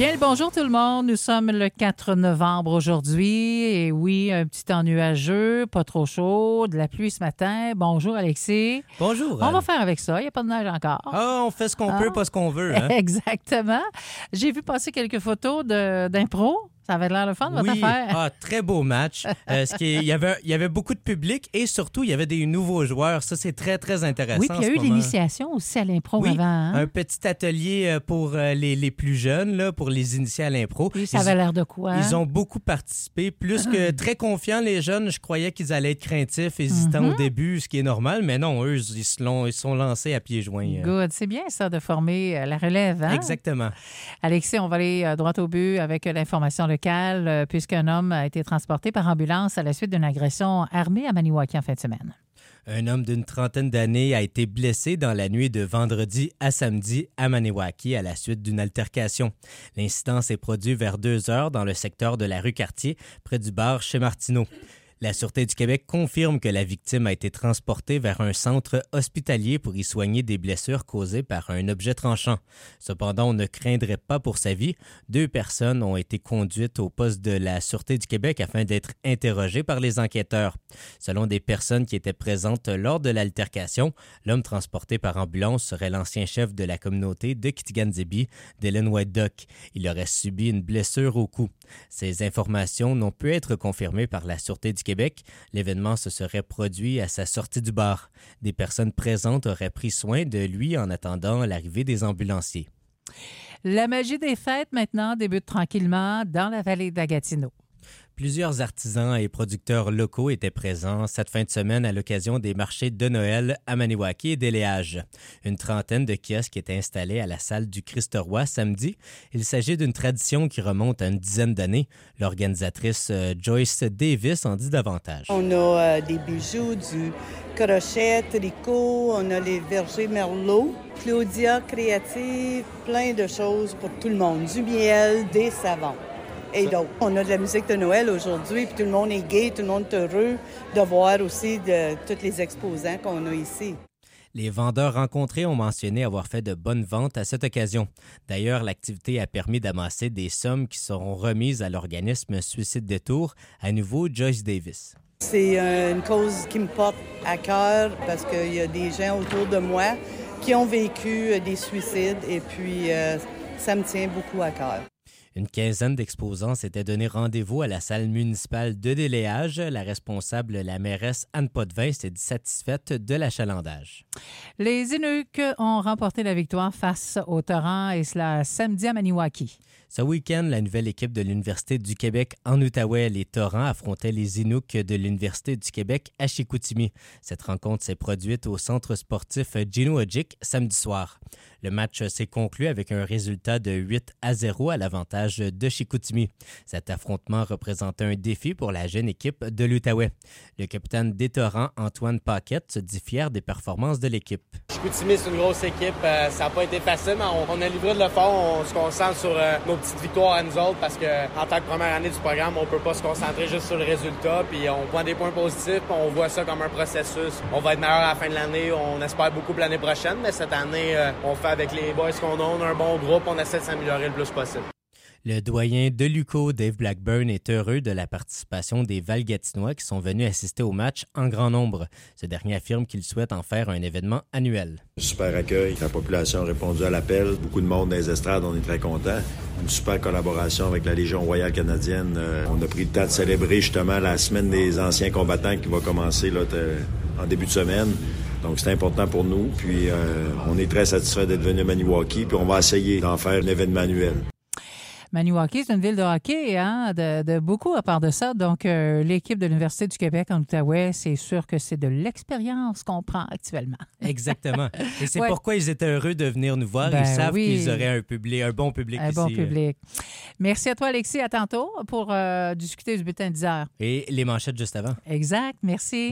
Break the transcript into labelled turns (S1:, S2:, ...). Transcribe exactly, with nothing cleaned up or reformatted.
S1: Bien, le bonjour tout le monde. Nous sommes le quatre novembre aujourd'hui. Et oui, un petit temps nuageux, pas trop chaud, de la pluie ce matin. Bonjour Alexis.
S2: Bonjour.
S1: On
S2: Anne.
S1: va faire avec ça. Il n'y a pas de neige encore.
S2: Ah, on fait ce qu'on
S1: Ah.
S2: peut, pas ce qu'on veut. Hein?
S1: Exactement. J'ai vu passer quelques photos de, d'impro. Ça avait l'air le fun, votre
S2: Oui.
S1: affaire.
S2: Ah, très beau match. Euh, ce qui est- il, y avait, il y avait beaucoup de public et surtout, il y avait des nouveaux joueurs. Ça, c'est très, très intéressant.
S1: Oui, puis il y a
S2: en
S1: eu
S2: ce moment.
S1: l'initiation aussi à l'impro
S2: Oui,
S1: avant. Hein?
S2: un petit atelier euh, pour euh, les, les plus jeunes, là, pour les initiés à l'impro.
S1: Puis ça
S2: Ils-
S1: avait l'air de quoi?
S2: Ils ont beaucoup participé, plus que très confiants, les jeunes. Je croyais qu'ils allaient être craintifs, hésitants
S1: Mhm.
S2: au début, ce qui est normal, mais non, eux, ils se l'ont- ils sont lancés à pieds joints. euh.
S1: Good. C'est bien ça de former euh, la relève. Hein?
S2: Exactement.
S1: Alexis, on va aller euh, droit au but avec euh, l'information locale, euh, puisqu'un homme a été transporté par ambulance à la suite d'une agression armée à Maniwaki en fin de semaine.
S2: Un homme d'une trentaine d'années a été blessé dans la nuit de vendredi à samedi à Maniwaki à la suite d'une altercation. L'incident s'est produit vers deux heures dans le secteur de la rue Cartier, près du bar chez Martineau. La Sûreté du Québec confirme que la victime a été transportée vers un centre hospitalier pour y soigner des blessures causées par un objet tranchant. Cependant, on ne craindrait pas pour sa vie. Deux personnes ont été conduites au poste de la Sûreté du Québec afin d'être interrogées par les enquêteurs. Selon des personnes qui étaient présentes lors de l'altercation, l'homme transporté par ambulance serait l'ancien chef de la communauté de Kitigan-Zibi, Dylan White Duck. Il aurait subi une blessure au cou. Ces informations n'ont pu être confirmées par la Sûreté du Québec. L'événement se serait produit à sa sortie du bar. Des personnes présentes auraient pris soin de lui en attendant l'arrivée des ambulanciers.
S1: La magie des fêtes maintenant débute tranquillement dans la vallée d'Agatineau.
S2: Plusieurs artisans et producteurs locaux étaient présents cette fin de semaine à l'occasion des marchés de Noël à Maniwaki et Déléage. Une trentaine de kiosques étaient installés à la salle du Christ-Roi samedi. Il s'agit d'une tradition qui remonte à une dizaine d'années. L'organisatrice euh, Joyce Davis en dit davantage.
S3: On a euh, des bijoux, du crochet, tricot, on a les vergers Merlot, Claudia créative, plein de choses pour tout le monde. Du miel, des savons. Et donc, on a de la musique de Noël aujourd'hui, puis tout le monde est gai, tout le monde est heureux de voir aussi de, tous les exposants qu'on a ici.
S2: Les vendeurs rencontrés ont mentionné avoir fait de bonnes ventes à cette occasion. D'ailleurs, l'activité a permis d'amasser des sommes qui seront remises à l'organisme Suicide Détour, à nouveau Joyce Davis.
S3: C'est une cause qui me porte à cœur parce qu'il y a des gens autour de moi qui ont vécu des suicides et puis euh, ça me tient beaucoup à cœur.
S2: Une quinzaine d'exposants s'étaient donné rendez-vous à la salle municipale de Déléage. La responsable, la mairesse Anne Potvin, s'est dit satisfaite de l'achalandage.
S1: Les Inuks ont remporté la victoire face aux Torrents et cela samedi à Maniwaki.
S2: Ce week-end, la nouvelle équipe de l'Université du Québec en Outaouais, les Torrents, affrontait les Inuks de l'Université du Québec à Chicoutimi. Cette rencontre s'est produite au centre sportif Gino Odjick samedi soir. Le match s'est conclu avec un résultat de huit à zéro à l'avantage de Chicoutimi. Cet affrontement représentait un défi pour la jeune équipe de l'Outaouais. Le capitaine des Torrents, Antoine Paquette, se dit fier des performances de l'équipe.
S4: Chicoutimi, c'est une grosse équipe. Euh, ça n'a pas été facile, mais on, on a livré de l'effort. On se concentre sur euh, nos petites victoires à nous autres parce qu'en tant que première année du programme, on peut pas se concentrer juste sur le résultat. Puis on prend des points positifs, puis on voit ça comme un processus. On va être meilleur à la fin de l'année. On espère beaucoup pour l'année prochaine, mais cette année, euh, on fait avec les boys qu'on a. On a un bon groupe. On essaie de s'améliorer le plus possible.
S2: Le doyen de l'U Q O, Dave Blackburn, est heureux de la participation des Valgatinois qui sont venus assister au match en grand nombre. Ce dernier affirme qu'il souhaite en faire un événement annuel.
S5: Super accueil, la population a répondu à l'appel. Beaucoup de monde dans les estrades, on est très contents. Une super collaboration avec la Légion royale canadienne. Euh, on a pris le temps de célébrer justement la semaine des anciens combattants qui va commencer là, en début de semaine. Donc, c'est important pour nous. Puis, euh, on est très satisfait d'être venu à Maniwaki. Puis, on va essayer d'en faire un événement annuel.
S1: Maniwaki, c'est une ville de hockey, hein, de, de beaucoup à part de ça. Donc, euh, l'équipe de l'Université du Québec en Outaouais, c'est sûr que c'est de l'expérience qu'on prend actuellement.
S2: Exactement. Et c'est
S1: Ouais.
S2: pourquoi ils étaient heureux de venir nous voir.
S1: Ben
S2: ils savent
S1: oui.
S2: qu'ils auraient un, public, un bon public
S1: Un
S2: ici.
S1: bon public. Merci à toi, Alexis. À tantôt pour euh, discuter du bulletin dix heures.
S2: Et les manchettes juste avant.
S1: Exact. Merci.